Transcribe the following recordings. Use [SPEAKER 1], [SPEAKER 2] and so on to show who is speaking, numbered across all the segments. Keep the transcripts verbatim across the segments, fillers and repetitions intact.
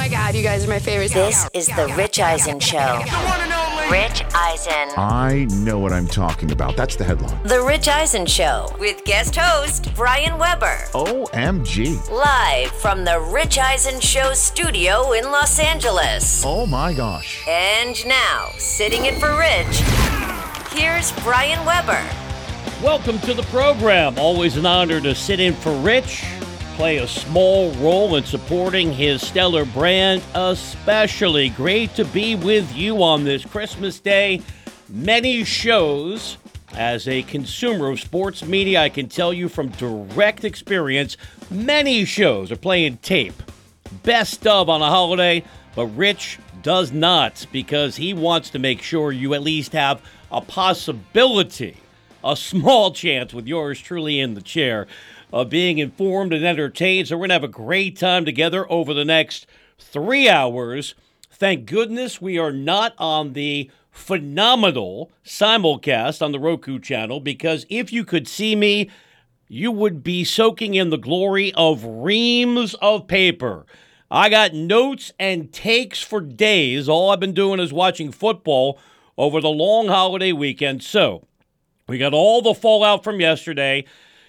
[SPEAKER 1] my God, you guys are my favorites.
[SPEAKER 2] This is the Rich Eisen Show. Rich Eisen.
[SPEAKER 3] I know what I'm talking about. That's the headline.
[SPEAKER 2] The Rich Eisen Show with guest host Brian Weber.
[SPEAKER 3] O M G.
[SPEAKER 2] Live from the Rich Eisen Show studio in Los Angeles.
[SPEAKER 3] Oh my gosh.
[SPEAKER 2] And now, sitting in for Rich, here's Brian Weber.
[SPEAKER 4] Welcome to the program. Always an honor to sit in for Rich, play a small role in supporting his stellar brand. Especially great to be with you on this Christmas Day. Many shows. As a consumer of sports media, I can tell you from direct experience, many shows are playing tape. Best of on a holiday, but Rich does not, because he wants to make sure you at least have a possibility, a small chance with yours truly in the chair, of being informed and entertained. So we're going to have a great time together over the next three hours. Thank goodness we are not on the phenomenal simulcast on the Roku channel, because if you could see me, you would be soaking in the glory of reams of paper. I got notes and takes for days. All I've been doing is watching football over the long holiday weekend. So we got all the fallout from yesterday.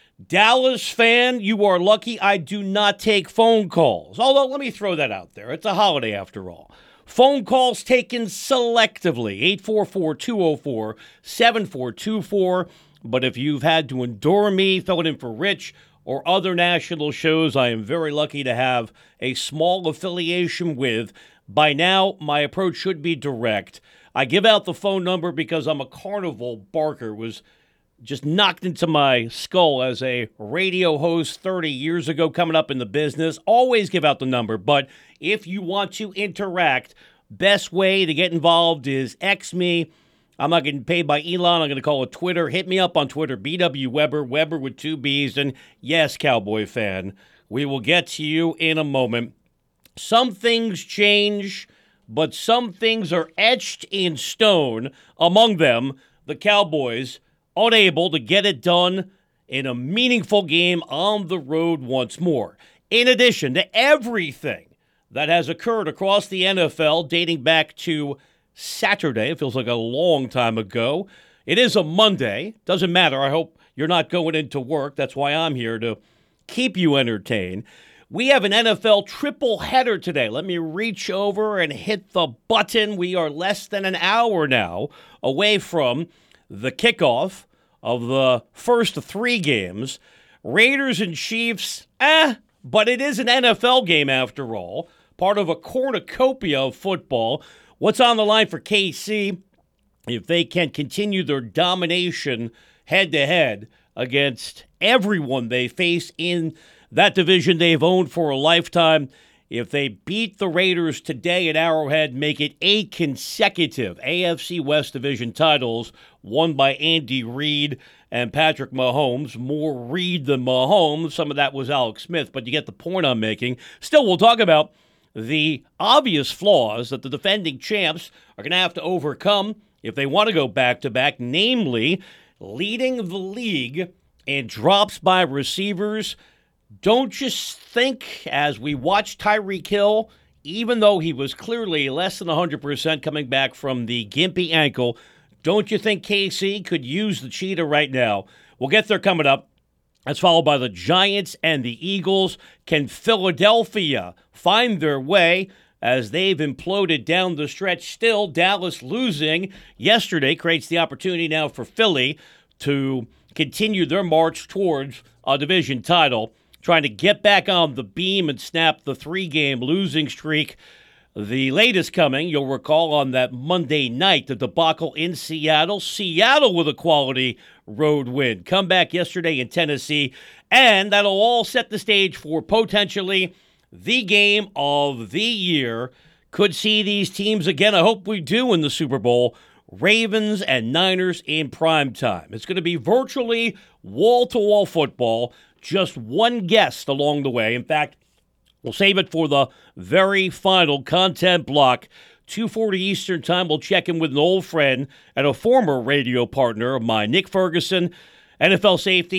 [SPEAKER 4] Dallas fan, you are lucky I do not take phone calls. Although, let me throw that out there. It's a holiday after all. Phone calls taken selectively, eight four four, two oh four, seven four two four. But if you've had to endure me, filling in for Rich or other national shows I am very lucky to have a small affiliation with, by now my approach should be direct. I give out the phone number because I'm a carnival barker. It was just knocked into my skull as a radio host thirty years ago coming up in the business. Always give out the number, but if you want to interact, best way to get involved is X me. I'm not getting paid by Elon. I'm going to call it Twitter. Hit me up on Twitter, B W Weber, Weber with two B's. And yes, Cowboy fan, we will get to you in a moment. Some things change, but some things are etched in stone. Among them, the Cowboys unable to get it done in a meaningful game on the road once more. In addition to everything that has occurred across the N F L dating back to Saturday, it feels like a long time ago. It is a Monday. Doesn't matter. I hope you're not going into work. That's why I'm here, to keep you entertained. We have an N F L triple header today. Let me reach over and hit the button. We are less than an hour now away from the kickoff of the first three games. Raiders and Chiefs, eh, but it is an N F L game after all, part of a cornucopia of football. What's on the line for K C if they can continue their domination head-to-head against everyone they face in that division they've owned for a lifetime? If they beat the Raiders today at Arrowhead, make it eight consecutive A F C West Division titles won by Andy Reid and Patrick Mahomes. More Reid than Mahomes. Some of that was Alex Smith, but you get the point I'm making. Still, we'll talk about the obvious flaws that the defending champs are going to have to overcome if they want to go back-to-back, namely leading the league in drops by receivers. Don't just think, as we watch Tyreek Hill, even though he was clearly less than one hundred percent coming back from the gimpy ankle, don't you think K C could use the cheetah right now? We'll get there coming up. That's followed by the Giants and the Eagles. Can Philadelphia find their way as they've imploded down the stretch? Still, Dallas losing yesterday creates the opportunity now for Philly to continue their march towards a division title, trying to get back on the beam and snap the three-game losing streak. The latest coming, you'll recall, on that Monday night, the debacle in Seattle. Seattle with a quality road win. Comeback yesterday in Tennessee. And that'll all set the stage for potentially the game of the year. Could see these teams again. I hope we do in the Super Bowl. Ravens and Niners in prime time. It's going to be virtually wall-to-wall football. Just one guest along the way. In fact, we'll save it for the very final content block. two forty Eastern Time, we'll check in with an old friend and a former radio partner of mine, Nick Ferguson, N F L safety,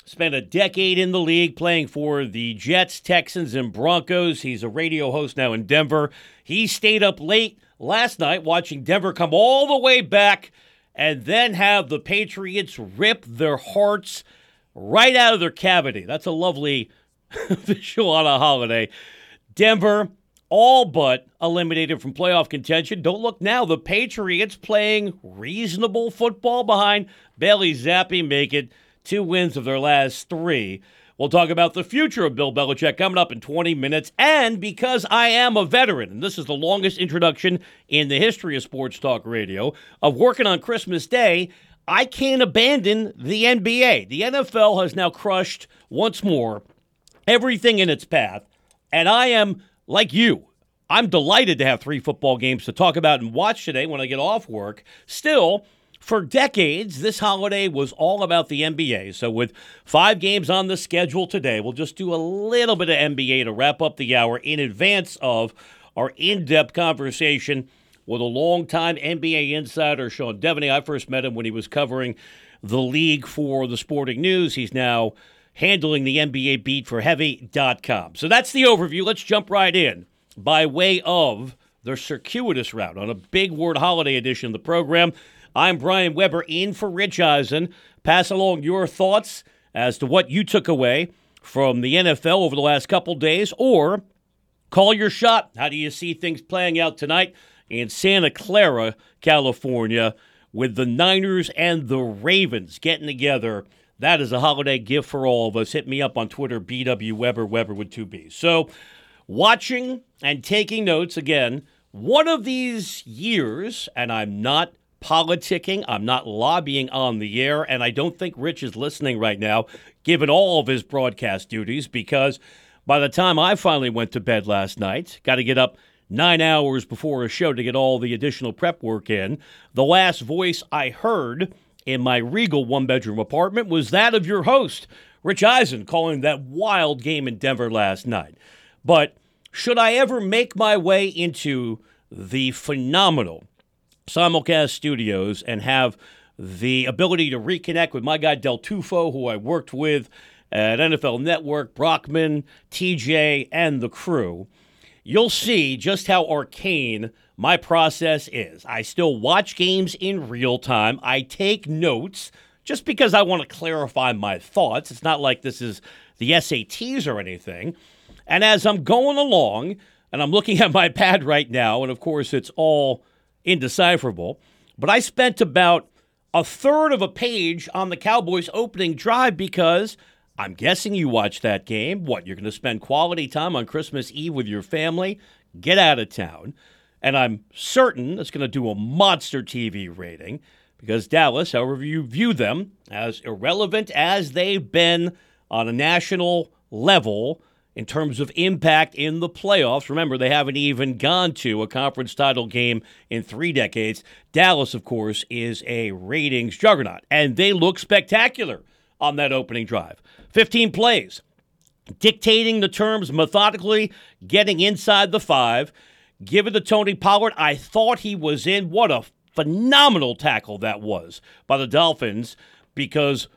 [SPEAKER 4] Spent a decade in the league playing for the Jets, Texans, and Broncos. He's a radio host now in Denver. He stayed up late last night watching Denver come all the way back and then have the Patriots rip their hearts right out of their cavity. That's a lovely visual on a holiday. Denver all but eliminated from playoff contention. Don't look now. The Patriots playing reasonable football behind Bailey Zappi make it two wins of their last three. We'll talk about the future of Bill Belichick coming up in twenty minutes. And because I am a veteran, and this is the longest introduction in the history of sports talk radio, of working on Christmas Day, I can't abandon the N B A. The N F L has now crushed once more everything in its path. And I am, like you, I'm delighted to have three football games to talk about and watch today when I get off work. Still, for decades, this holiday was all about the N B A. So with five games on the schedule today, we'll just do a little bit of N B A to wrap up the hour in advance of our in-depth conversation with a longtime N B A insider, Sean Devaney. I first met him when he was covering the league for the Sporting News. He's now handling the N B A beat for Heavy dot com. So that's the overview. Let's jump right in by way of the circuitous route on a big word holiday edition of the program. I'm Brian Weber in for Rich Eisen. Pass along your thoughts as to what you took away from the N F L over the last couple days, or call your shot. How do you see things playing out tonight in Santa Clara, California, with the Niners and the Ravens getting together? That is a holiday gift for all of us. Hit me up on Twitter, B W Weber, Weber with two B's. So, watching and taking notes, again, one of these years, and I'm not politicking, I'm not lobbying on the air, and I don't think Rich is listening right now, given all of his broadcast duties, because by the time I finally went to bed last night, got to get up nine hours before a show to get all the additional prep work in, the last voice I heard in my regal one-bedroom apartment was that of your host, Rich Eisen, calling that wild game in Denver last night. But should I ever make my way into the phenomenal simulcast studios and have the ability to reconnect with my guy Del Tufo, who I worked with at N F L Network, Brockman, T J, and the crew, you'll see just how arcane my process is. I still watch games in real time. I take notes just because I want to clarify my thoughts. It's not like this is the S A Ts or anything. And as I'm going along, and I'm looking at my pad right now, and of course it's all indecipherable, but I spent about a third of a page on the Cowboys opening drive because I'm guessing you watched that game. What, you're going to spend quality time on Christmas Eve with your family? Get out of town. And I'm certain it's going to do a monster T V rating because Dallas, however you view them, as irrelevant as they've been on a national level in terms of impact in the playoffs. Remember, they haven't even gone to a conference title game in three decades. Dallas, of course, is a ratings juggernaut, and they look spectacular on that opening drive. fifteen plays, dictating the terms methodically, getting inside the five. Give it to Tony Pollard. I thought he was in. What a phenomenal tackle that was by the Dolphins, because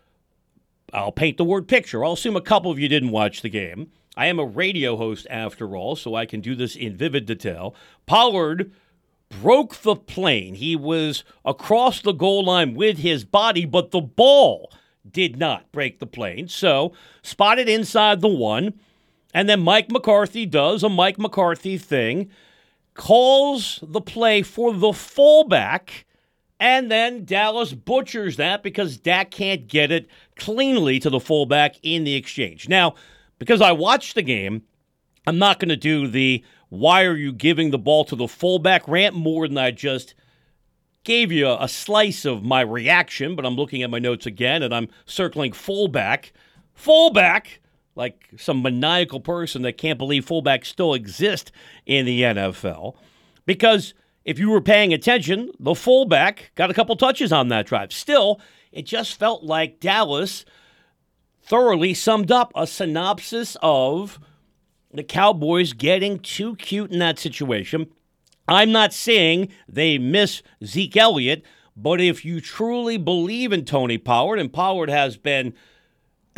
[SPEAKER 4] I'll paint the word picture. I'll assume a couple of you didn't watch the game. I am a radio host after all, so I can do this in vivid detail. Pollard broke the plane. He was across the goal line with his body, but the ball did not break the plane. So, spotted inside the one, and then Mike McCarthy does a Mike McCarthy thing, calls the play for the fullback, and then Dallas butchers that because Dak can't get it cleanly to the fullback in the exchange. Now, because I watched the game, I'm not going to do the why are you giving the ball to the fullback rant more than I just gave you a slice of my reaction, but I'm looking at my notes again, and I'm circling fullback. Fullback, like some maniacal person that can't believe fullbacks still exist in the N F L. Because if you were paying attention, the fullback got a couple touches on that drive. Still, it just felt like Dallas thoroughly summed up a synopsis of the Cowboys getting too cute in that situation. I'm not saying they miss Zeke Elliott, but if you truly believe in Tony Pollard, and Pollard has been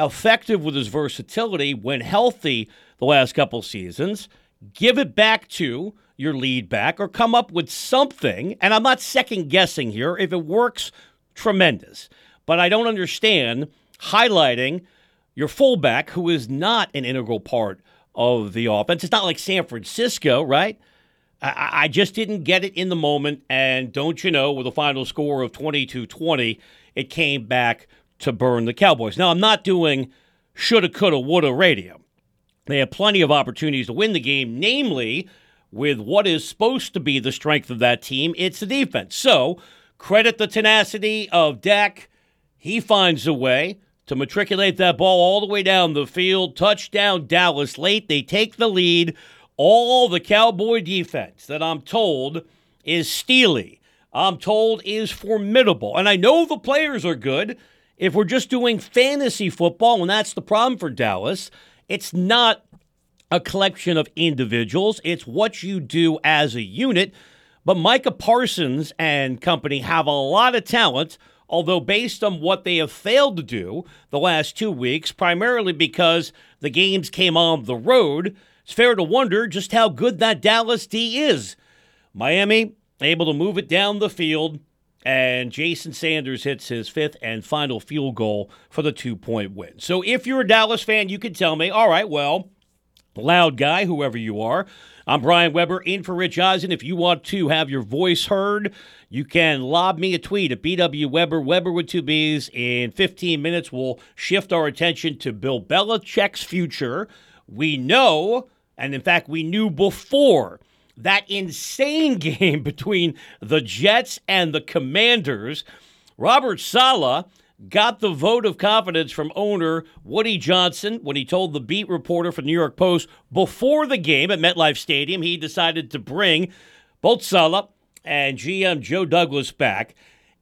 [SPEAKER 4] effective with his versatility when healthy the last couple seasons. Give it back to your lead back or come up with something. And I'm not second guessing here. If it works, tremendous. But I don't understand highlighting your fullback, who is not an integral part of the offense. It's not like San Francisco, right? I, I just didn't get it in the moment. And don't you know, with a final score of twenty-two twenty, it came back to burn the Cowboys. Now, I'm not doing shoulda, coulda, woulda radio. They have plenty of opportunities to win the game, namely with what is supposed to be the strength of that team. It's the defense. So, credit the tenacity of Dak. He finds a way to matriculate that ball all the way down the field. Touchdown, Dallas late. They take the lead. All the Cowboy defense that I'm told is steely, I'm told is formidable. And I know the players are good. If we're just doing fantasy football, and that's the problem for Dallas, it's not a collection of individuals. It's what you do as a unit. But Micah Parsons and company have a lot of talent, although based on what they have failed to do the last two weeks, primarily because the games came on the road, it's fair to wonder just how good that Dallas D is. Miami able to move it down the field, and Jason Sanders hits his fifth and final field goal for the two-point win. So if you're a Dallas fan, you can tell me, all right, well, loud guy, whoever you are, I'm Brian Weber in for Rich Eisen. If you want to have your voice heard, you can lob me a tweet at B W Weber, Weber with two B's. In fifteen minutes, we'll shift our attention to Bill Belichick's future. We know, and in fact, we knew before that insane game between the Jets and the Commanders, Robert Saleh got the vote of confidence from owner Woody Johnson when he told the beat reporter for the New York Post before the game at MetLife Stadium he decided to bring both Saleh and G M Joe Douglas back.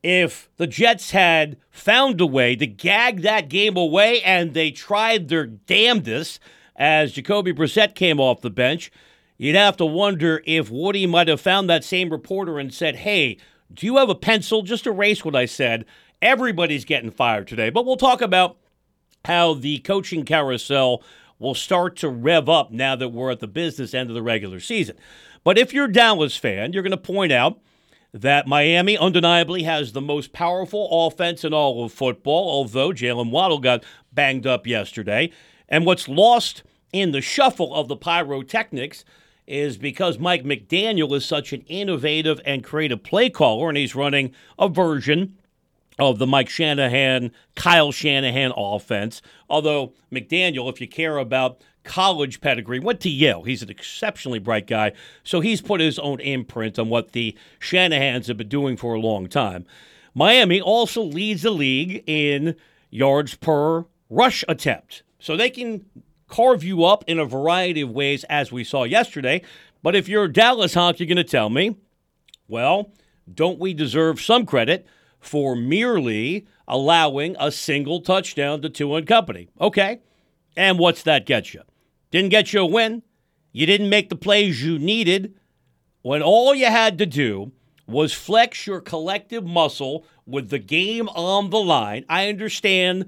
[SPEAKER 4] If the Jets had found a way to gag that game away, and they tried their damnedest as Jacoby Brissett came off the bench, you'd have to wonder if Woody might have found that same reporter and said, hey, do you have a pencil? Just erase what I said. Everybody's getting fired today. But we'll talk about how the coaching carousel will start to rev up now that we're at the business end of the regular season. But if you're a Dallas fan, you're going to point out that Miami undeniably has the most powerful offense in all of football, although Jalen Waddle got banged up yesterday. And what's lost in the shuffle of the pyrotechnics is because Mike McDaniel is such an innovative and creative play caller, and he's running a version of the Mike Shanahan, Kyle Shanahan offense. Although McDaniel, if you care about college pedigree, went to Yale. He's an exceptionally bright guy, so he's put his own imprint on what the Shanahans have been doing for a long time. Miami also leads the league in yards per rush attempt, so they can carve you up in a variety of ways, as we saw yesterday. But if you're a Dallas honk, you're going to tell me, well, don't we deserve some credit for merely allowing a single touchdown to Tua and company? Okay, and what's that get you? Didn't get you a win. You didn't make the plays you needed when all you had to do was flex your collective muscle with the game on the line. I understand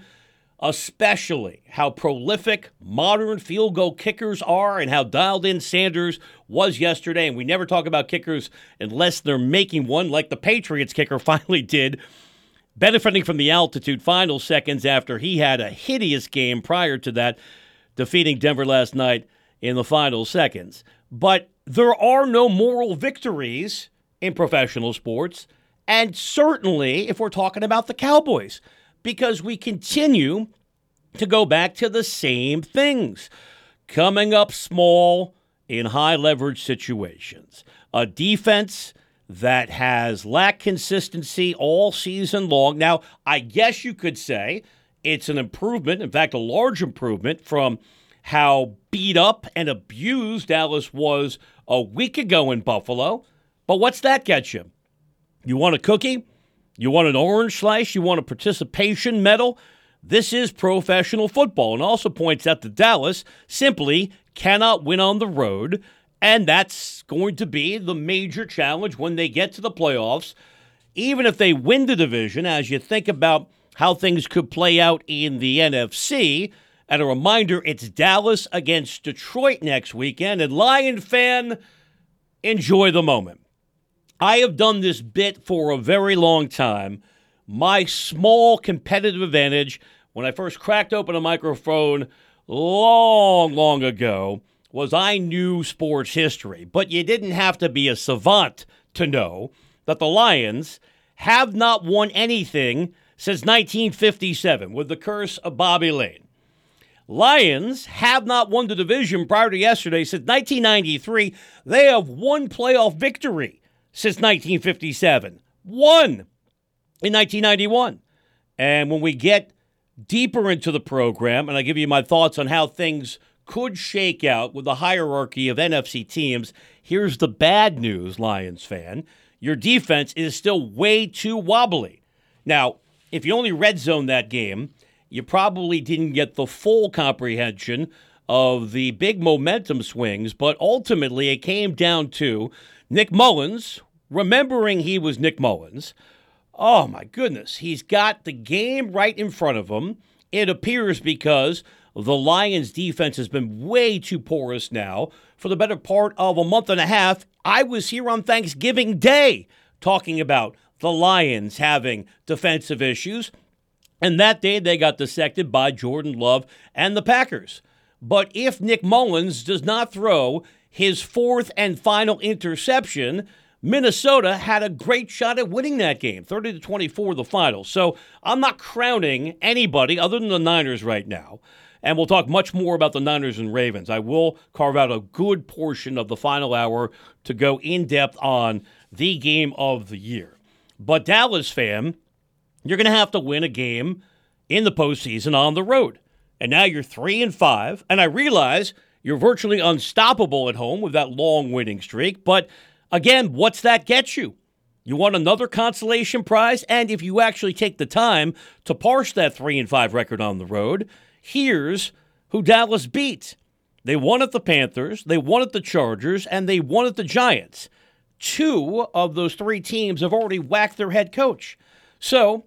[SPEAKER 4] especially how prolific modern field goal kickers are and how dialed in Sanders was yesterday. And we never talk about kickers unless they're making one, like the Patriots kicker finally did, benefiting from the altitude final seconds after he had a hideous game prior to that, defeating Denver last night in the final seconds. But there are no moral victories in professional sports, and certainly if we're talking about the Cowboys, because we continue to go back to the same things. Coming up small in high leverage situations. A defense that has lacked consistency all season long. Now, I guess you could say it's an improvement, in fact, a large improvement from how beat up and abused Dallas was a week ago in Buffalo. But what's that get you? You want a cookie? You want an orange slice? You want a participation medal? This is professional football, and also points out that Dallas simply cannot win on the road, and that's going to be the major challenge when they get to the playoffs. Even if they win the division, as you think about how things could play out in the N F C. And a reminder, it's Dallas against Detroit next weekend. And Lion fan, enjoy the moment. I have done this bit for a very long time. My small competitive advantage, when I first cracked open a microphone long, long ago, was I knew sports history. But you didn't have to be a savant to know that the Lions have not won anything since nineteen fifty-seven with the curse of Bobby Lane. Lions have not won the division prior to yesterday since nineteen ninety-three. They have one playoff victory since nineteen fifty-seven. One in nineteen ninety-one. And when we get deeper into the program, and I give you my thoughts on how things could shake out with the hierarchy of N F C teams, here's the bad news, Lions fan. Your defense is still way too wobbly. Now, if you only red zone that game, you probably didn't get the full comprehension of the big momentum swings, but ultimately it came down to Nick Mullins, remembering he was Nick Mullins. Oh, my goodness. He's got the game right in front of him. It appears because the Lions' defense has been way too porous now for the better part of a month and a half. I was here on Thanksgiving Day talking about the Lions having defensive issues. And that day, they got dissected by Jordan Love and the Packers. But if Nick Mullins does not throw his fourth and final interception, Minnesota had a great shot at winning that game, thirty to twenty-four the final. So I'm not crowning anybody other than the Niners right now. And we'll talk much more about the Niners and Ravens. I will carve out a good portion of the final hour to go in depth on the game of the year. But Dallas fan, you're going to have to win a game in the postseason on the road. And now you're three and five, and I realize you're virtually unstoppable at home with that long winning streak. But again, what's that get you? You want another consolation prize? And if you actually take the time to parse that three and five record on the road, here's who Dallas beat. They won at the Panthers, they won at the Chargers, and they won at the Giants. Two of those three teams have already whacked their head coach. So,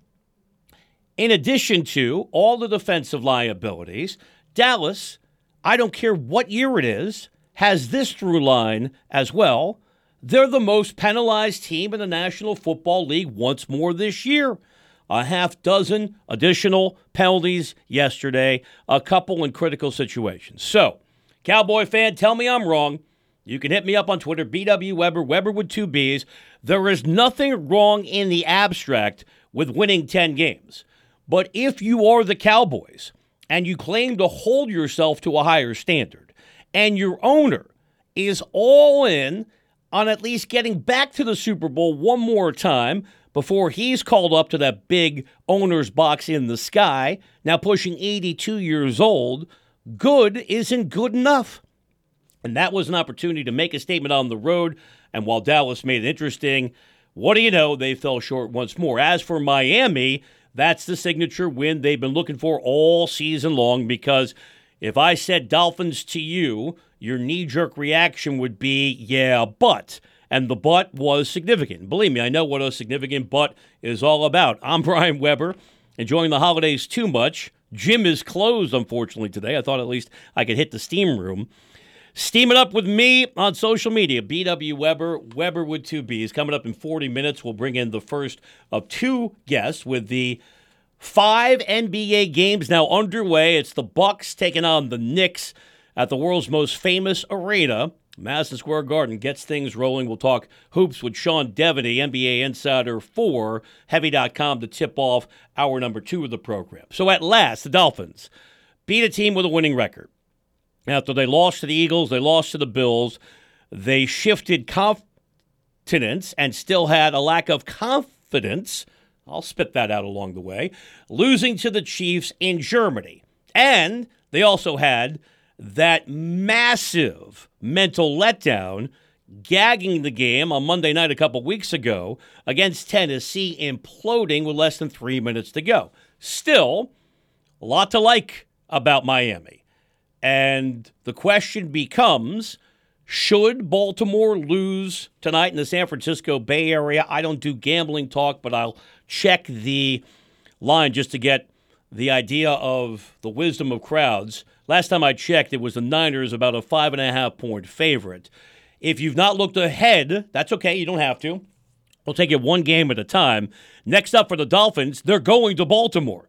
[SPEAKER 4] in addition to all the defensive liabilities, Dallas, I don't care what year it is, has this through line as well. They're the most penalized team in the National Football League once more this year. A half dozen additional penalties yesterday, a couple in critical situations. So, Cowboy fan, tell me I'm wrong. You can hit me up on Twitter, B W Weber, Weber with two B's. There is nothing wrong in the abstract with winning ten games. But if you are the Cowboys and you claim to hold yourself to a higher standard, and your owner is all in on at least getting back to the Super Bowl one more time before he's called up to that big owner's box in the sky, now pushing eighty-two years old, good isn't good enough. And that was an opportunity to make a statement on the road. And while Dallas made it interesting, what do you know? They fell short once more. As for Miami, that's the signature win they've been looking for all season long, because if I said Dolphins to you, your knee-jerk reaction would be, yeah, but. And the but was significant. Believe me, I know what a significant but is all about. I'm Brian Weber, enjoying the holidays too much. Gym is closed, unfortunately, today. I thought at least I could hit the steam room. Steam it up with me on social media, B W Weber, Weber with two B's. Coming up in forty minutes, we'll bring in the first of two guests with the five N B A games now underway. It's the Bucks taking on the Knicks at the world's most famous arena. Madison Square Garden gets things rolling. We'll talk hoops with Sean Devaney, N B A insider for Heavy dot com, to tip off hour number two of the program. So at last, the Dolphins beat a team with a winning record. After they lost to the Eagles, they lost to the Bills, they shifted confidence and still had a lack of confidence. I'll spit that out along the way. Losing to the Chiefs in Germany. And they also had that massive mental letdown, gagging the game on Monday night a couple weeks ago against Tennessee, imploding with less than three minutes to go. Still, a lot to like about Miami. And the question becomes, should Baltimore lose tonight in the San Francisco Bay Area? I don't do gambling talk, but I'll check the line just to get the idea of the wisdom of crowds. Last time I checked, it was the Niners about a five and a half point favorite. If you've not looked ahead, that's okay. You don't have to. We'll take it one game at a time. Next up for the Dolphins, they're going to Baltimore.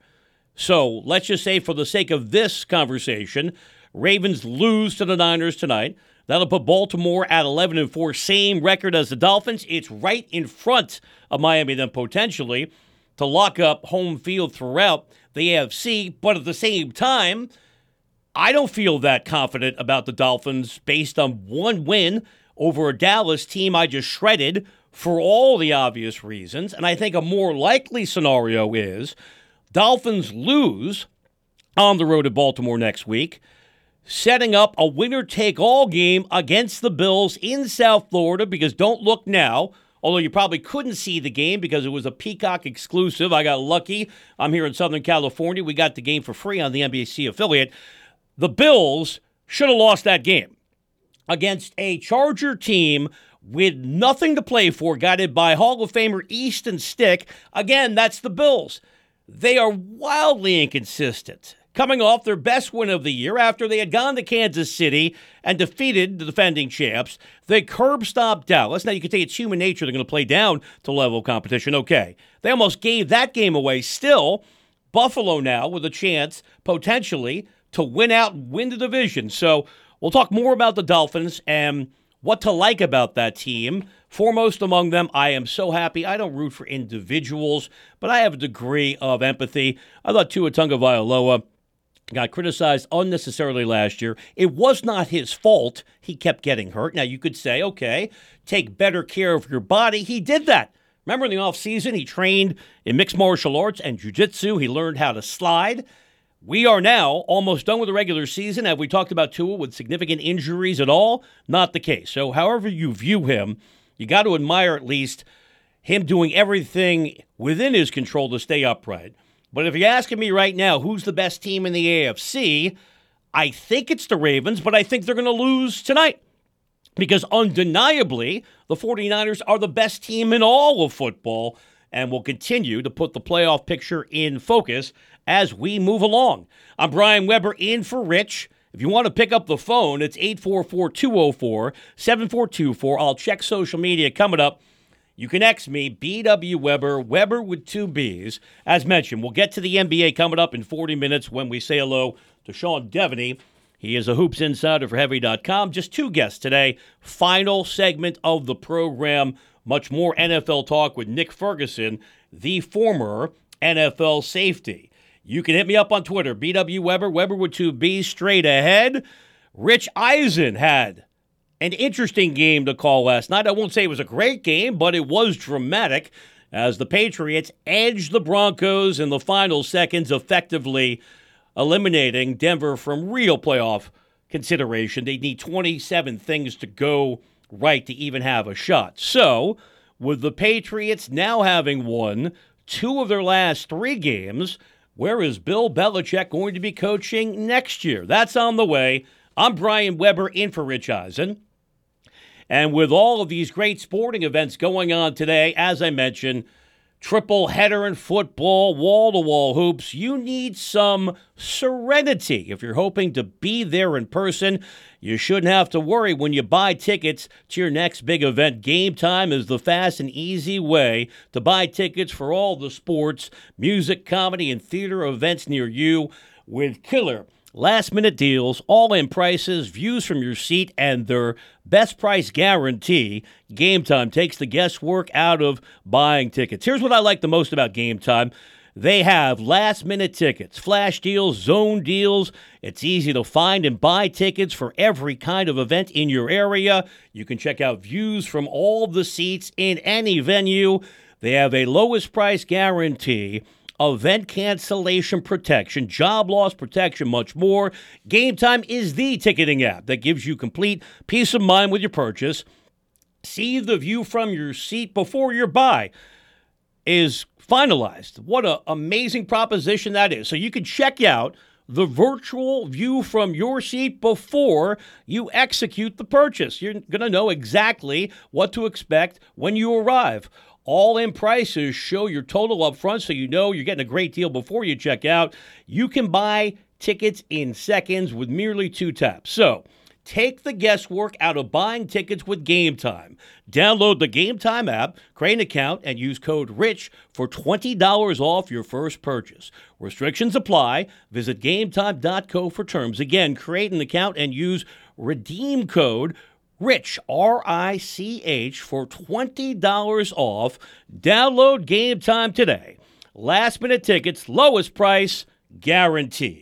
[SPEAKER 4] So let's just say for the sake of this conversation, Ravens lose to the Niners tonight. That'll put Baltimore at eleven and four, same record as the Dolphins. It's right in front of Miami then potentially to lock up home field throughout the A F C. But at the same time, I don't feel that confident about the Dolphins based on one win over a Dallas team I just shredded for all the obvious reasons. And I think a more likely scenario is Dolphins lose on the road at Baltimore next week, setting up a winner-take-all game against the Bills in South Florida, because don't look now, although you probably couldn't see the game because it was a Peacock exclusive. I got lucky. I'm here in Southern California. We got the game for free on the N B C affiliate. The Bills should have lost that game against a Charger team with nothing to play for, guided by Hall of Famer Easton Stick. Again, that's the Bills. They are wildly inconsistent, coming off their best win of the year after they had gone to Kansas City and defeated the defending champs. They curb-stomped Dallas. Now, you could say it's human nature. They're going to play down to level of competition. Okay. They almost gave that game away. Still, Buffalo now with a chance, potentially, to win out and win the division. So we'll talk more about the Dolphins and what to like about that team. Foremost among them, I am so happy. I don't root for individuals, but I have a degree of empathy. I thought Tua Tagovailoa got criticized unnecessarily last year. It was not his fault. He kept getting hurt. Now, you could say, okay, take better care of your body. He did that. Remember in the offseason, he trained in mixed martial arts and jiu-jitsu. He learned how to slide. We are now almost done with the regular season. Have we talked about Tua with significant injuries at all? Not the case. So however you view him, you got to admire at least him doing everything within his control to stay upright. But if you're asking me right now, who's the best team in the A F C, I think it's the Ravens, but I think they're going to lose tonight. Because undeniably, the 49ers are the best team in all of football and will continue to put the playoff picture in focus as we move along. I'm Brian Weber in for Rich. If you want to pick up the phone, it's eight four four, two oh four, seven four two four. I'll check social media coming up. You can X me, B W Weber, Weber with two B's. As mentioned, we'll get to the N B A coming up in forty minutes when we say hello to Sean Devaney. He is a Hoops Insider for Heavy dot com. Just two guests today. Final segment of the program. Much more N F L talk with Nick Ferguson, the former N F L safety. You can hit me up on Twitter, B W Weber, Weber with two B's, straight ahead. Rich Eisen had an interesting game to call last night. I won't say it was a great game, but it was dramatic as the Patriots edged the Broncos in the final seconds, effectively eliminating Denver from real playoff consideration. They need twenty-seven things to go right to even have a shot. So, with the Patriots now having won two of their last three games, where is Bill Belichick going to be coaching next year? That's on the way. I'm Brian Weber in for Rich Eisen. And with all of these great sporting events going on today, as I mentioned, triple header in football, wall-to-wall hoops, you need some serenity. If you're hoping to be there in person, you shouldn't have to worry when you buy tickets to your next big event. Game Time is the fast and easy way to buy tickets for all the sports, music, comedy, and theater events near you with killer last-minute deals, all-in prices, views from your seat, and their best price guarantee. Game Time takes the guesswork out of buying tickets. Here's what I like the most about Game Time. They have last-minute tickets, flash deals, zone deals. It's easy to find and buy tickets for every kind of event in your area. You can check out views from all the seats in any venue. They have a lowest price guarantee, event cancellation protection, job loss protection, much more. Game Time is the ticketing app that gives you complete peace of mind with your purchase. See the view from your seat before your buy is finalized. What an amazing proposition that is. So you can check out the virtual view from your seat before you execute the purchase. You're going to know exactly what to expect when you arrive. all-in prices show your total up front so you know you're getting a great deal before you check out. You can buy tickets in seconds with merely two taps. So take the guesswork out of buying tickets with Game Time. Download the Game Time app, create an account, and use code RICH for twenty dollars off your first purchase. Restrictions apply. Visit game time dot co for terms. Again, create an account and use redeem code RICH, R I C H, for twenty dollars off. Download Game Time today. Last minute tickets, lowest price, guaranteed.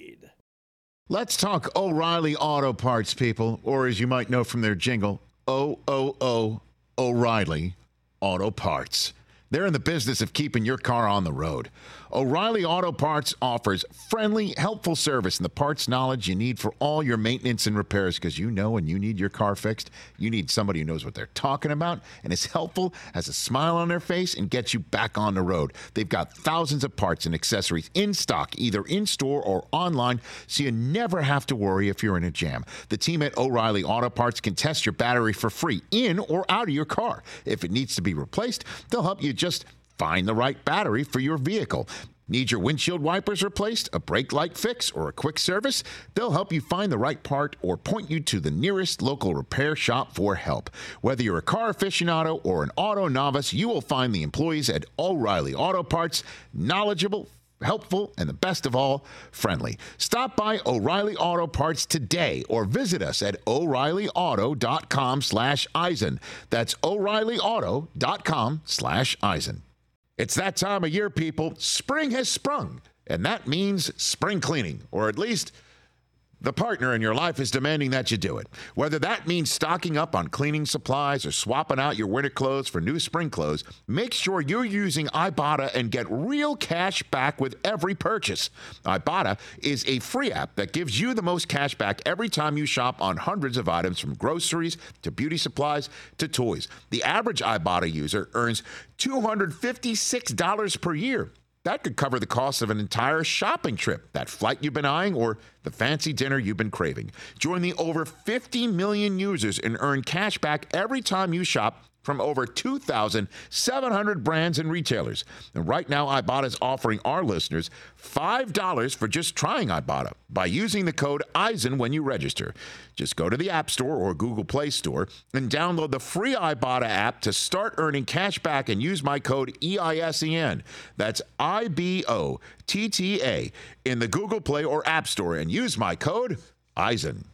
[SPEAKER 3] Let's talk O'Reilly Auto Parts, people, or as you might know from their jingle, O O O O'Reilly Auto Parts. They're in the business of keeping your car on the road. O'Reilly Auto Parts offers friendly, helpful service and the parts knowledge you need for all your maintenance and repairs, because you know when you need your car fixed, you need somebody who knows what they're talking about and is helpful, has a smile on their face, and gets you back on the road. They've got thousands of parts and accessories in stock, either in-store or online, so you never have to worry if you're in a jam. The team at O'Reilly Auto Parts can test your battery for free in or out of your car. If it needs to be replaced, they'll help you just find the right battery for your vehicle. Need your windshield wipers replaced, a brake light fix, or a quick service? They'll help you find the right part or point you to the nearest local repair shop for help. Whether you're a car aficionado or an auto novice, you will find the employees at O'Reilly Auto Parts knowledgeable, helpful, and the best of all, friendly. Stop by O'Reilly Auto Parts today or visit us at O'Reilly Auto dot com slash Eisen. That's O'Reilly Auto dot com slash Eisen. It's that time of year, people. Spring has sprung, and that means spring cleaning, or at least the partner in your life is demanding that you do it. Whether that means stocking up on cleaning supplies or swapping out your winter clothes for new spring clothes, make sure you're using Ibotta and get real cash back with every purchase. Ibotta is a free app that gives you the most cash back every time you shop on hundreds of items, from groceries to beauty supplies to toys. The average Ibotta user earns two hundred fifty-six dollars per year. That could cover the cost of an entire shopping trip, that flight you've been eyeing, or the fancy dinner you've been craving. Join the over fifty million users and earn cash back every time you shop from over two thousand seven hundred brands and retailers. And right now, Ibotta is offering our listeners five dollars for just trying Ibotta by using the code Eisen when you register. Just go to the App Store or Google Play Store and download the free Ibotta app to start earning cash back and use my code E I S E N. That's I B O T T A in the Google Play or App Store, and use my code Eisen.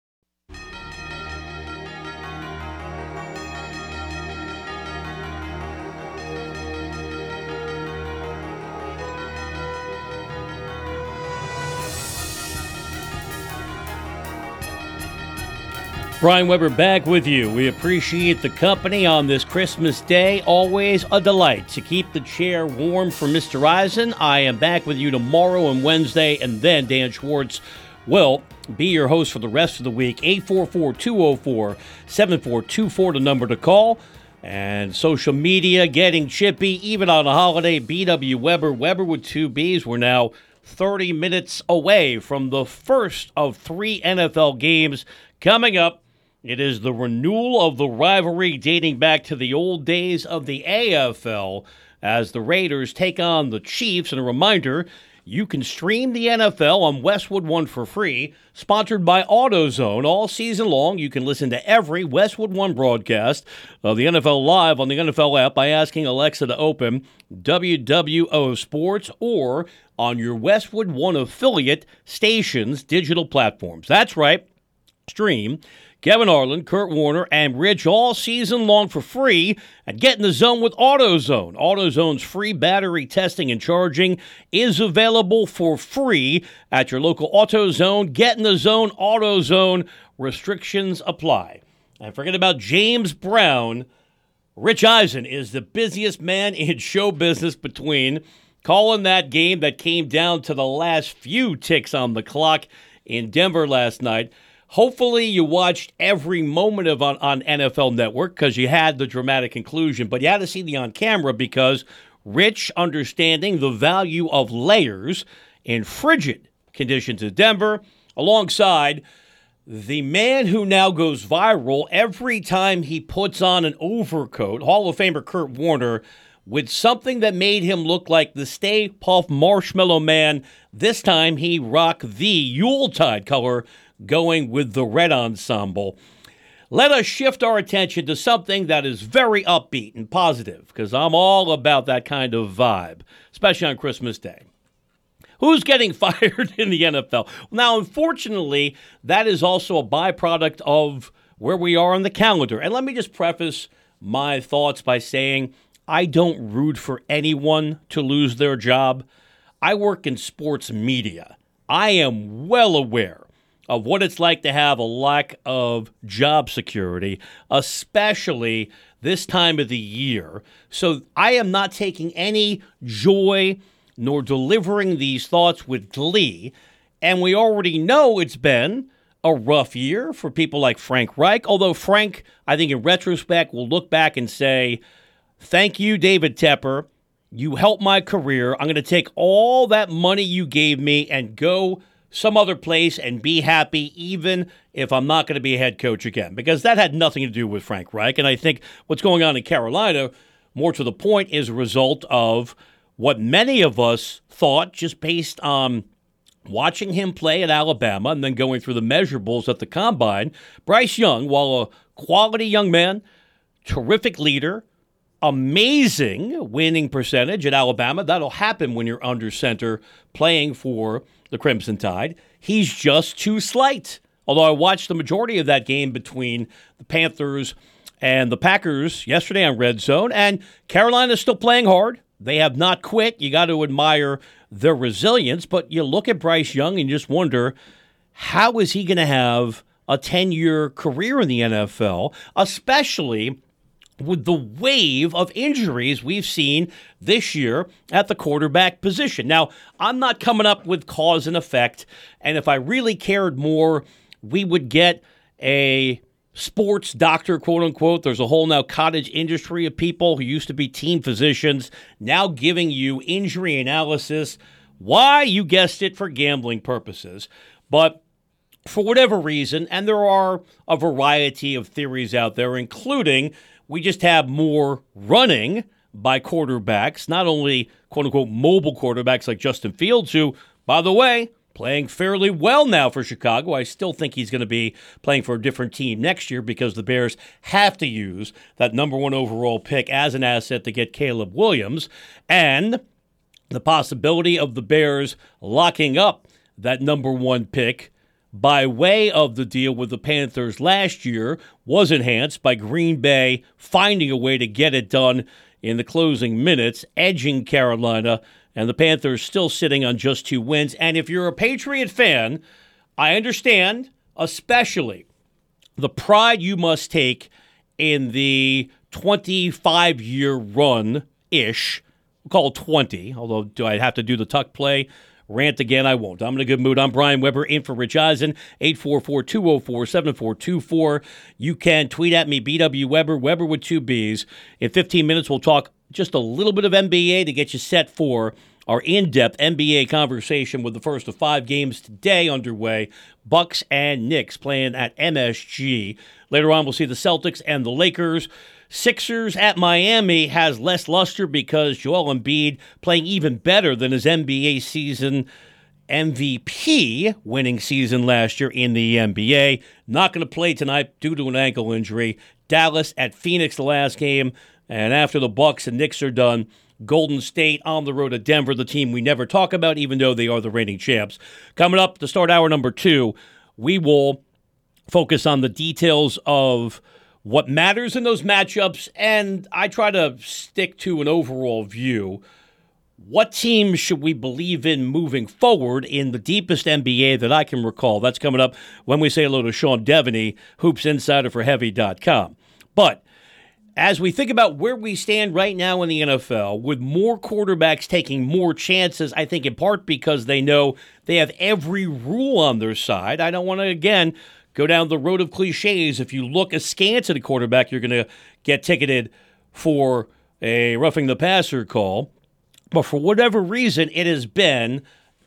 [SPEAKER 4] Brian Weber back with you. We appreciate the company on this Christmas Day. Always a delight to keep the chair warm for Mister Eisen. I am back with you tomorrow and Wednesday, and then Dan Schwartz will be your host for the rest of the week. eight four four, two oh four, seven four two four, the number to call. And social media getting chippy, even on a holiday. B W Weber, Weber with two B's. We're now thirty minutes away from the first of three N F L games coming up. It is the renewal of the rivalry dating back to the old days of the A F L as the Raiders take on the Chiefs. And a reminder, you can stream the N F L on Westwood One for free, sponsored by AutoZone. All season long, you can listen to every Westwood One broadcast of the N F L live on the N F L app by asking Alexa to open W W O Sports or on your Westwood One affiliate station's digital platforms. That's right, stream Kevin Harlan, Kurt Warner, and Rich all season long for free, and get in the zone with AutoZone. AutoZone's free battery testing and charging is available for free at your local AutoZone. Get in the zone, AutoZone. Restrictions apply. And forget about James Brown. Rich Eisen is the busiest man in show business between calling that game that came down to the last few ticks on the clock in Denver last night. Hopefully you watched every moment of on, on N F L Network, because you had the dramatic conclusion, but you had to see the on camera because Rich, understanding the value of layers in frigid conditions in Denver, alongside the man who now goes viral every time he puts on an overcoat, Hall of Famer Kurt Warner, with something that made him look like the Stay Puft Marshmallow Man. This time he rocked the Yuletide color, going with the red ensemble. Let us shift our attention to something that is very upbeat and positive, because I'm all about that kind of vibe, especially on Christmas Day. Who's getting fired in the N F L? Now, unfortunately, that is also a byproduct of where we are on the calendar. And let me just preface my thoughts by saying I don't root for anyone to lose their job. I work in sports media. I am well aware of what it's like to have a lack of job security, especially this time of the year. So I am not taking any joy nor delivering these thoughts with glee. And we already know it's been a rough year for people like Frank Reich, although Frank, I think in retrospect, will look back and say, thank you, David Tepper. You helped my career. I'm going to take all that money you gave me and go some other place and be happy, even if I'm not going to be a head coach again, because that had nothing to do with Frank Reich. And I think what's going on in Carolina, more to the point, is a result of what many of us thought, just based on watching him play at Alabama and then going through the measurables at the Combine. Bryce Young, while a quality young man, terrific leader, amazing winning percentage at Alabama. That'll happen when you're under center playing for the Crimson Tide. He's just too slight. Although I watched the majority of that game between the Panthers and the Packers yesterday on Red Zone, and Carolina's still playing hard. They have not quit. You got to admire their resilience, but you look at Bryce Young and just wonder, how is he going to have a ten-year career in the N F L, especially with the wave of injuries we've seen this year at the quarterback position? Now, I'm not coming up with cause and effect, and if I really cared more, we would get a sports doctor, quote unquote. There's a whole now cottage industry of people who used to be team physicians now giving you injury analysis. Why? You guessed it, for gambling purposes. But for whatever reason, and there are a variety of theories out there, including we just have more running by quarterbacks, not only quote unquote mobile quarterbacks like Justin Fields, who, by the way, playing fairly well now for Chicago. I still think he's going to be playing for a different team next year because the Bears have to use that number one overall pick as an asset to get Caleb Williams. And the possibility of the Bears locking up that number one pick by way of the deal with the Panthers last year was enhanced by Green Bay finding a way to get it done in the closing minutes, edging Carolina, and the Panthers still sitting on just two wins. And if you're a Patriot fan, I understand, especially the pride you must take in the twenty-five-year run-ish. We'll call it twenty, although do I have to do the tuck play? Rant again, I won't. I'm in a good mood. I'm Brian Weber, in for Rich Eisen, eight four four, two oh four, seven four two four. You can tweet at me, B W Weber, Weber with two B's. In fifteen minutes, we'll talk just a little bit of N B A to get you set for our in-depth N B A conversation with the first of five games today underway. Bucks and Knicks playing at M S G. Later on, we'll see the Celtics and the Lakers. Sixers at Miami has less luster because Joel Embiid playing even better than his N B A season M V P winning season last year in the N B A. Not going to play tonight due to an ankle injury. Dallas at Phoenix the last game. And after the Bucks and Knicks are done, Golden State on the road to Denver, the team we never talk about, even though they are the reigning champs. Coming up to start hour number two, we will focus on the details of what matters in those matchups, and I try to stick to an overall view. What teams should we believe in moving forward in the deepest N B A that I can recall? That's coming up when we say hello to Sean Devaney, Hoops Insider for Heavy dot com. But as we think about where we stand right now in the N F L, with more quarterbacks taking more chances, I think in part because they know they have every rule on their side. I don't want to, again, go down the road of cliches. If you look askance at a quarterback, you're going to get ticketed for a roughing the passer call. But for whatever reason, it has been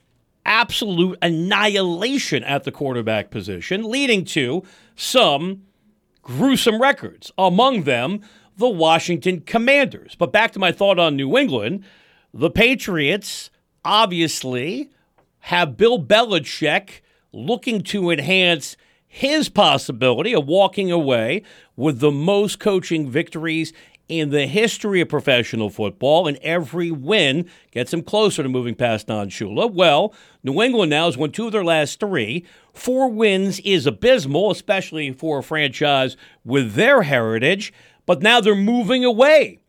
[SPEAKER 4] absolute annihilation at the quarterback position, leading to some gruesome records. Among them, the Washington Commanders. But back to my thought on New England, the Patriots obviously have Bill Belichick looking to enhance his possibility of walking away with the most coaching victories in the history of professional football, and every win gets him closer to moving past Don Shula. Well, New England now has won two of their last three. Four wins is abysmal, especially for a franchise with their heritage, but now they're moving away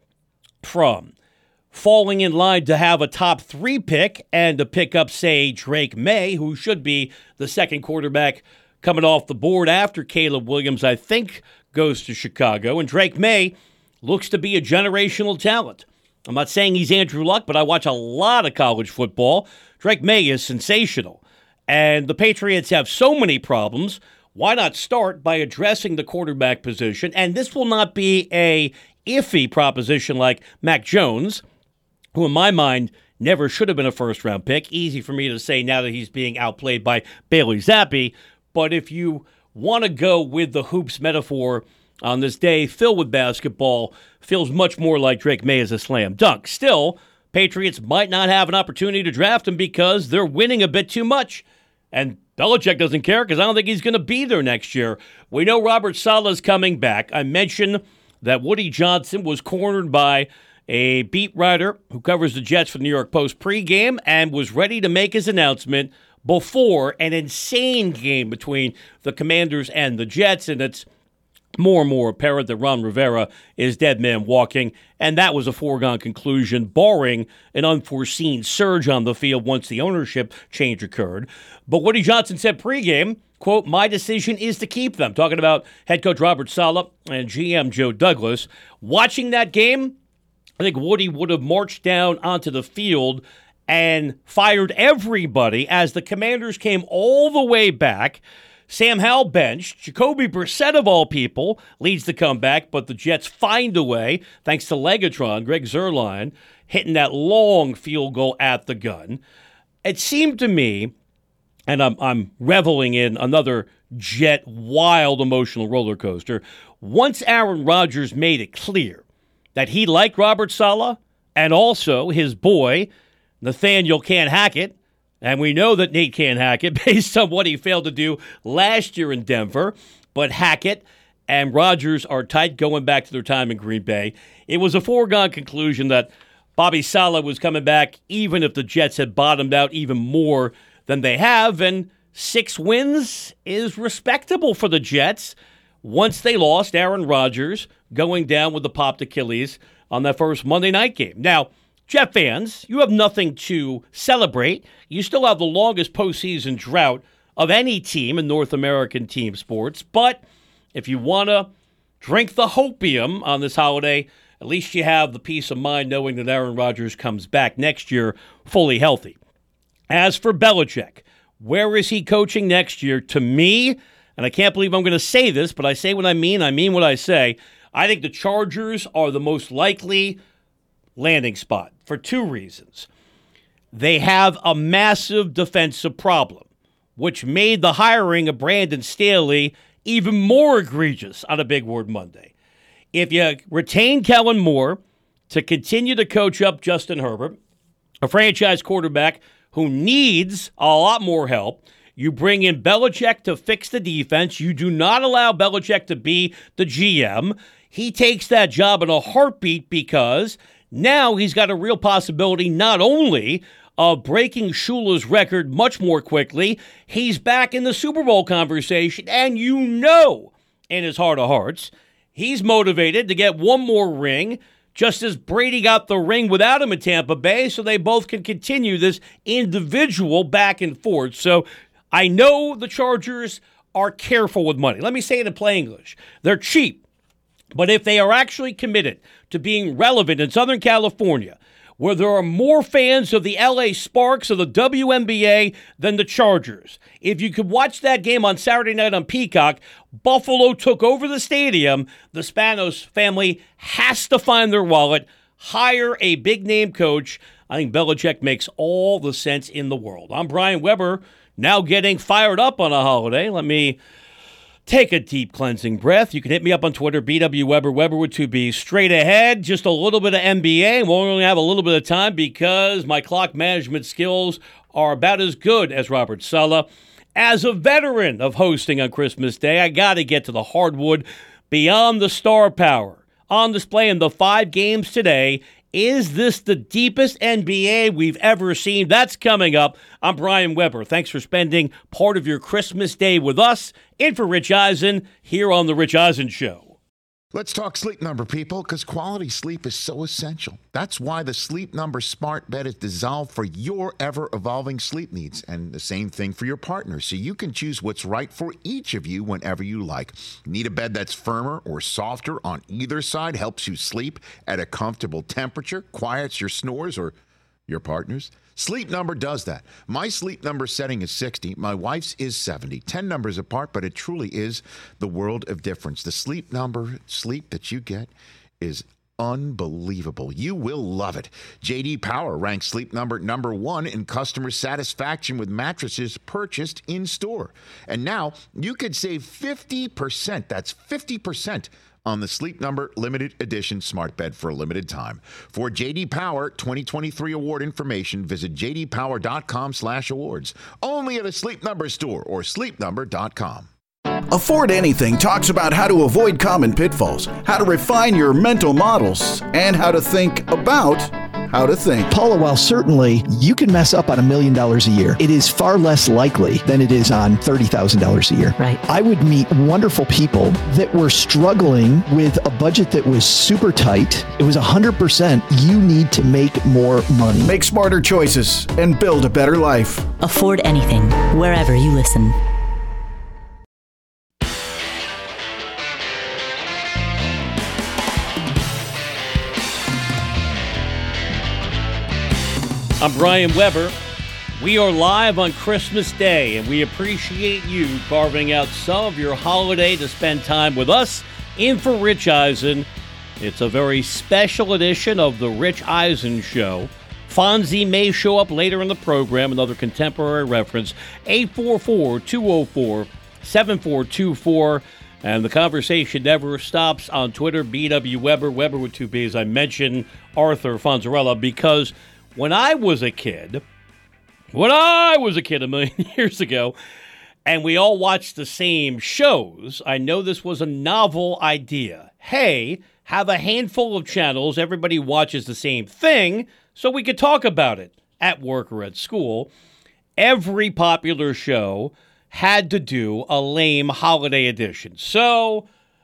[SPEAKER 4] from falling in line to have a top three pick and to pick up, say, Drake May, who should be the second quarterback coming off the board after Caleb Williams, I think, goes to Chicago. And Drake May looks to be a generational talent. I'm not saying he's Andrew Luck, but I watch a lot of college football. Drake May is sensational. And the Patriots have so many problems. Why not start by addressing the quarterback position? And this will not be a iffy proposition like Mac Jones, who in my mind never should have been a first-round pick. Easy for me to say now that he's being outplayed by Bailey Zappi. But if you want to go with the hoops metaphor on this day filled with basketball, feels much more like Drake May as a slam dunk. Still, Patriots might not have an opportunity to draft him because they're winning a bit too much. And Belichick doesn't care because I don't think he's going to be there next year. We know Robert Saleh's coming back. I mentioned that Woody Johnson was cornered by a beat writer who covers the Jets for the New York Post pregame and was ready to make his announcement before an insane game between the Commanders and the Jets, and it's more and more apparent that Ron Rivera is dead man walking, and that was a foregone conclusion, barring an unforeseen surge on the field once the ownership change occurred. But Woody Johnson said pregame, quote, "My decision is to keep them," talking about head coach Robert Saleh and G M Joe Douglas. Watching that game, I think Woody would have marched down onto the field and fired everybody as the Commanders came all the way back. Sam Howell benched. Jacoby Brissett, of all people, leads the comeback, but the Jets find a way, thanks to Legatron, Greg Zuerlein, hitting that long field goal at the gun. It seemed to me, and I'm, I'm reveling in another Jet wild emotional roller coaster, once Aaron Rodgers made it clear that he liked Robert Saleh and also his boy, Nathaniel Can't Hack It, and we know that Nate can't hack it based on what he failed to do last year in Denver, but Hackett and Rodgers are tight going back to their time in Green Bay. It was a foregone conclusion that Bobby Saleh was coming back even if the Jets had bottomed out even more than they have, and six wins is respectable for the Jets once they lost Aaron Rodgers going down with the popped Achilles on that first Monday night game. Now, Jet fans, you have nothing to celebrate. You still have the longest postseason drought of any team in North American team sports. But if you want to drink the hopium on this holiday, at least you have the peace of mind knowing that Aaron Rodgers comes back next year fully healthy. As for Belichick, where is he coaching next year? To me, and I can't believe I'm going to say this, but I say what I mean, I mean what I say, I think the Chargers are the most likely landing spot for two reasons. They have a massive defensive problem, which made the hiring of Brandon Staley even more egregious on a Big Word Monday. If you retain Kellen Moore to continue to coach up Justin Herbert, a franchise quarterback who needs a lot more help, you bring in Belichick to fix the defense. You do not allow Belichick to be the G M. He takes that job in a heartbeat because now he's got a real possibility not only of breaking Shula's record much more quickly, he's back in the Super Bowl conversation, and you know in his heart of hearts, he's motivated to get one more ring, just as Brady got the ring without him in Tampa Bay, so they both can continue this individual back and forth. So I know the Chargers are careful with money. Let me say it in plain English. They're cheap. But if they are actually committed to being relevant in Southern California, where there are more fans of the L A Sparks of the W N B A than the Chargers, if you could watch that game on Saturday night on Peacock, Buffalo took over the stadium. The Spanos family has to find their wallet, hire a big-name coach. I think Belichick makes all the sense in the world. I'm Brian Weber, now getting fired up on a holiday. Let me Take a deep cleansing breath. You can hit me up on Twitter, B W Weber, Weber with two B's. Straight ahead, just a little bit of N B A. We'll only have a little bit of time because my clock management skills are about as good as Robert Saleh. As a veteran of hosting on Christmas Day, I got to get to the hardwood. Beyond the star power on display in the five games today, is this the deepest N B A we've ever seen? That's coming up. I'm Brian Weber. Thanks for spending part of your Christmas Day with us. In for Rich Eisen, here on The Rich Eisen Show.
[SPEAKER 3] Let's talk Sleep Number, people, because quality sleep is so essential. That's why the Sleep Number smart bed is designed for your ever-evolving sleep needs, and the same thing for your partner, so you can choose what's right for each of you whenever you like. Need a bed that's firmer or softer on either side, helps you sleep at a comfortable temperature, quiets your snores or your partner's? Sleep Number does that. My Sleep Number setting is sixty. My wife's is seventy. ten numbers apart, but it truly is the world of difference. The Sleep Number sleep that you get is unbelievable. You will love it. J D Power ranks Sleep Number number one in customer satisfaction with mattresses purchased in store. And now you could save fifty percent. That's fifty percent on the Sleep Number limited edition smart bed for a limited time. For J D Power twenty twenty-three award information, visit j d power dot com slash awards. Only at a Sleep Number store or sleep number dot com.
[SPEAKER 1] Afford Anything talks about how to avoid common pitfalls, how to refine your mental models, and how to think about how to think.
[SPEAKER 5] Paula, while certainly you can mess up on a million dollars a year, it is far less likely than it is on thirty thousand dollars a year.
[SPEAKER 6] Right.
[SPEAKER 5] I would meet wonderful people that were struggling with a budget that was super tight. It was one hundred percent you need to make more money.
[SPEAKER 1] Make smarter choices and build a better life.
[SPEAKER 6] Afford Anything, wherever you listen.
[SPEAKER 4] I'm Brian Weber. We are live on Christmas Day, and we appreciate you carving out some of your holiday to spend time with us. In for Rich Eisen. It's a very special edition of The Rich Eisen Show. Fonzie may show up later in the program, another contemporary reference. eight four four, two oh four, seven four two four. And the conversation never stops on Twitter, B W Weber, Weber with two B's. I mentioned Arthur Fonzarella because when I was a kid, when I was a kid a million years ago, and we all watched the same shows, I know this was a novel idea. Hey, have a handful of channels, everybody watches the same thing, so we could talk about it at work or at school. Every popular show had to do a lame holiday edition. So,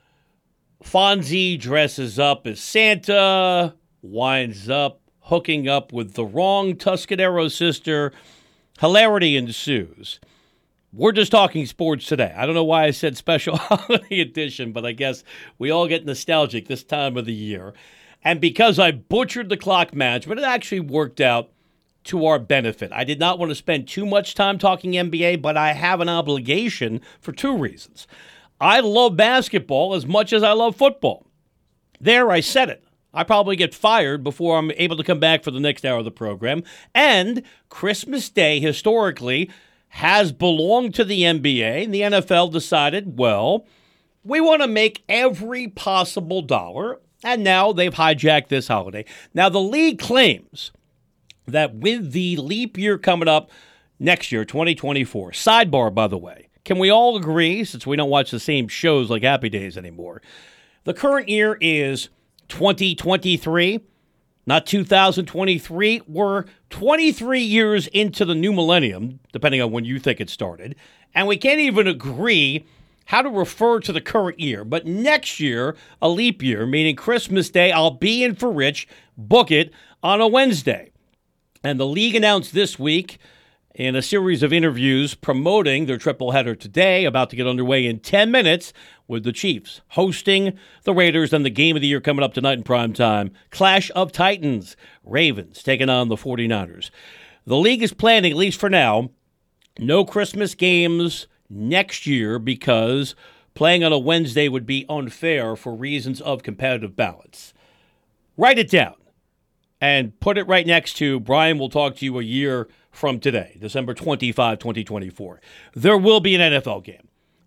[SPEAKER 4] Fonzie dresses up as Santa, winds up hooking up with the wrong Tuscadero sister. Hilarity ensues. We're just talking sports today. I don't know why I said special holiday edition, but I guess we all get nostalgic this time of the year. And because I butchered the clock management, it actually worked out to our benefit. I did not want to spend too much time talking N B A, but I have an obligation for two reasons. I love basketball as much as I love football. There, I said it. I probably get fired before I'm able to come back for the next hour of the program. And Christmas Day, historically, has belonged to the N B A, and the N F L decided, well, we want to make every possible dollar, and now they've hijacked this holiday. Now, the league claims that with the leap year coming up next year, twenty twenty-four, sidebar, by the way, can we all agree, since we don't watch the same shows like Happy Days anymore, the current year is twenty twenty-three, not two thousand twenty-three. We're twenty-three years into the new millennium, depending on when you think it started, and we can't even agree how to refer to the current year. But next year, a leap year, meaning Christmas Day, I'll be in for Rich, book it, on a Wednesday. And the league announced this week in a series of interviews promoting their triple header today, about to get underway in ten minutes, with the Chiefs hosting the Raiders and the game of the year coming up tonight in prime time. Clash of Titans. Ravens taking on the forty-niners. The league is planning, at least for now, no Christmas games next year because playing on a Wednesday would be unfair for reasons of competitive balance. Write it down and put it right next to Brian will talk to you a year from today, December twenty-fifth, twenty twenty-four. There will be an N F L game.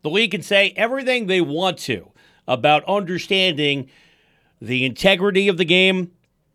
[SPEAKER 4] The league can say everything they want to about understanding the integrity of the game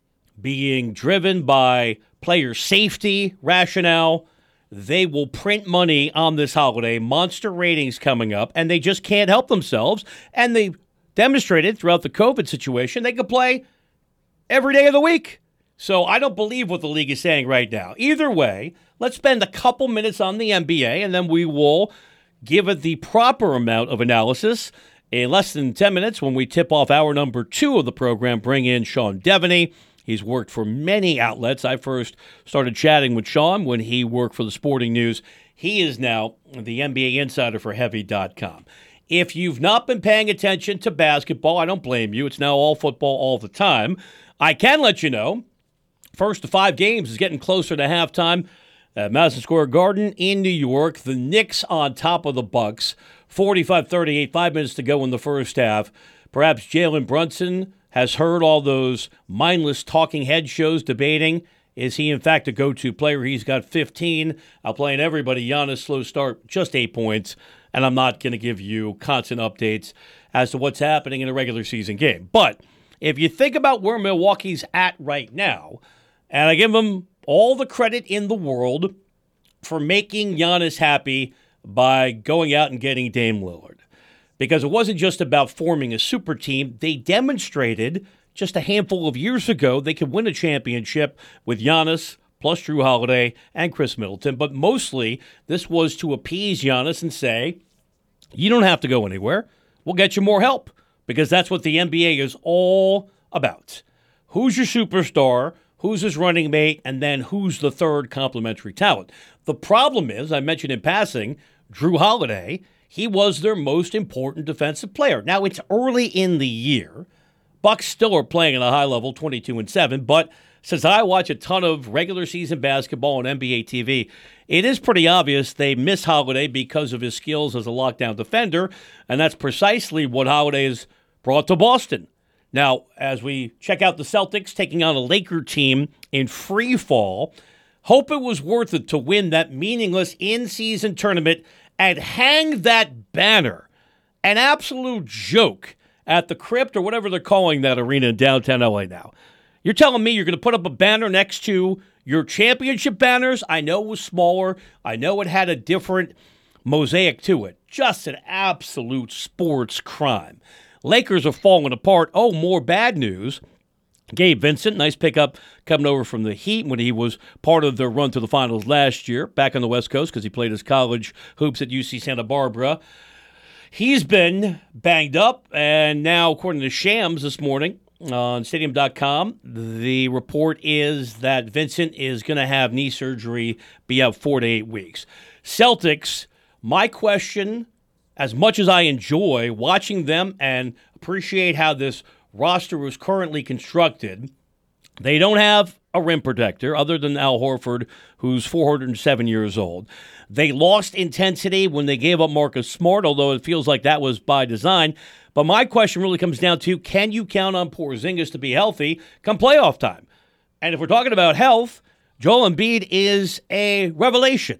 [SPEAKER 4] being driven by player safety rationale. They will print money on this holiday, monster ratings coming up, and they just can't help themselves. And they demonstrated throughout the COVID situation they could play every day of the week. So I don't believe what the league is saying right now. Either way, let's spend a couple minutes on the N B A, and then we will give it the proper amount of analysis in less than ten minutes when we tip off hour number two of the program, bring in Sean Devaney. He's worked for many outlets. I first started chatting with Sean when he worked for the Sporting News. He is now the N B A insider for Heavy dot com. If you've not been paying attention to basketball, I don't blame you. It's now all football all the time. I can let you know, first of five games is getting closer to halftime at Madison Square Garden in New York. The Knicks on top of the Bucks, forty-five thirty-eight, five minutes to go in the first half. Perhaps Jalen Brunson has heard all those mindless talking head shows debating, is he in fact a go-to player? He's got fifteen. Outplaying everybody. Giannis, slow start, just eight points. And I'm not going to give you constant updates as to what's happening in a regular season game. But if you think about where Milwaukee's at right now, and I give them all the credit in the world for making Giannis happy by going out and getting Dame Lillard. Because it wasn't just about forming a super team. They demonstrated just a handful of years ago they could win a championship with Giannis plus Jrue Holiday and Chris Middleton. But mostly this was to appease Giannis and say, you don't have to go anywhere. We'll get you more help. Because that's what the N B A is all about. Who's your superstar? Who's his running mate? And then who's the third complementary talent? The problem is, I mentioned in passing, Jrue Holiday. He was their most important defensive player. Now, it's early in the year. Bucks still are playing at a high level, twenty-two and seven, but since I watch a ton of regular season basketball on N B A T V, it is pretty obvious they miss Holiday because of his skills as a lockdown defender, and that's precisely what Holiday has brought to Boston. Now, as we check out the Celtics taking on a Laker team in free fall, hope it was worth it to win that meaningless in-season tournament and hang that banner, an absolute joke, at the Crypt or whatever they're calling that arena in downtown L A now. You're telling me you're going to put up a banner next to your championship banners? I know it was smaller. I know it had a different mosaic to it. Just an absolute sports crime. Lakers are falling apart. Oh, more bad news. Gabe Vincent, nice pickup coming over from the Heat when he was part of their run to the finals last year, back on the West Coast because he played his college hoops at U C Santa Barbara. He's been banged up, and now, according to Shams this morning on Stadium dot com, the report is that Vincent is going to have knee surgery, be out four to eight weeks. Celtics, my question, as much as I enjoy watching them and appreciate how this roster was currently constructed, they don't have a rim protector other than Al Horford, who's four hundred seven years old. They lost intensity when they gave up Marcus Smart, although it feels like that was by design. But my question really comes down to, can you count on Porzingis to be healthy come playoff time? And if we're talking about health, Joel Embiid is a revelation,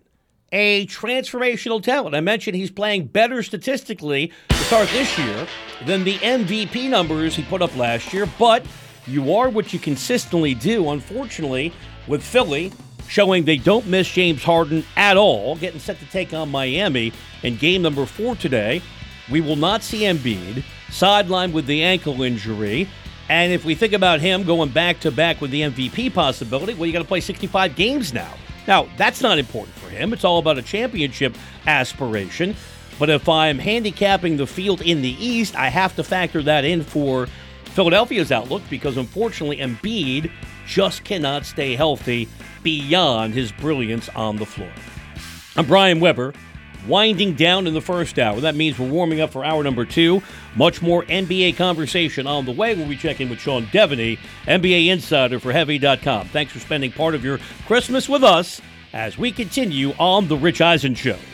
[SPEAKER 4] a transformational talent. I mentioned he's playing better statistically to start this year than the M V P numbers he put up last year, but you are what you consistently do, unfortunately, with Philly showing they don't miss James Harden at all, getting set to take on Miami in game number four today. We will not see Embiid sidelined with the ankle injury. And if we think about him going back-to-back with the M V P possibility, well, you got to play sixty-five games now. Now, that's not important for him. It's all about a championship aspiration. But if I'm handicapping the field in the East, I have to factor that in for Philadelphia's outlook because, unfortunately, Embiid just cannot stay healthy beyond his brilliance on the floor. I'm Brian Weber, winding down in the first hour. That means we're warming up for hour number two. Much more N B A conversation on the way. We'll be checking with Sean Devaney, N B A insider for Heavy dot com. Thanks for spending part of your Christmas with us as we continue on The Rich Eisen Show.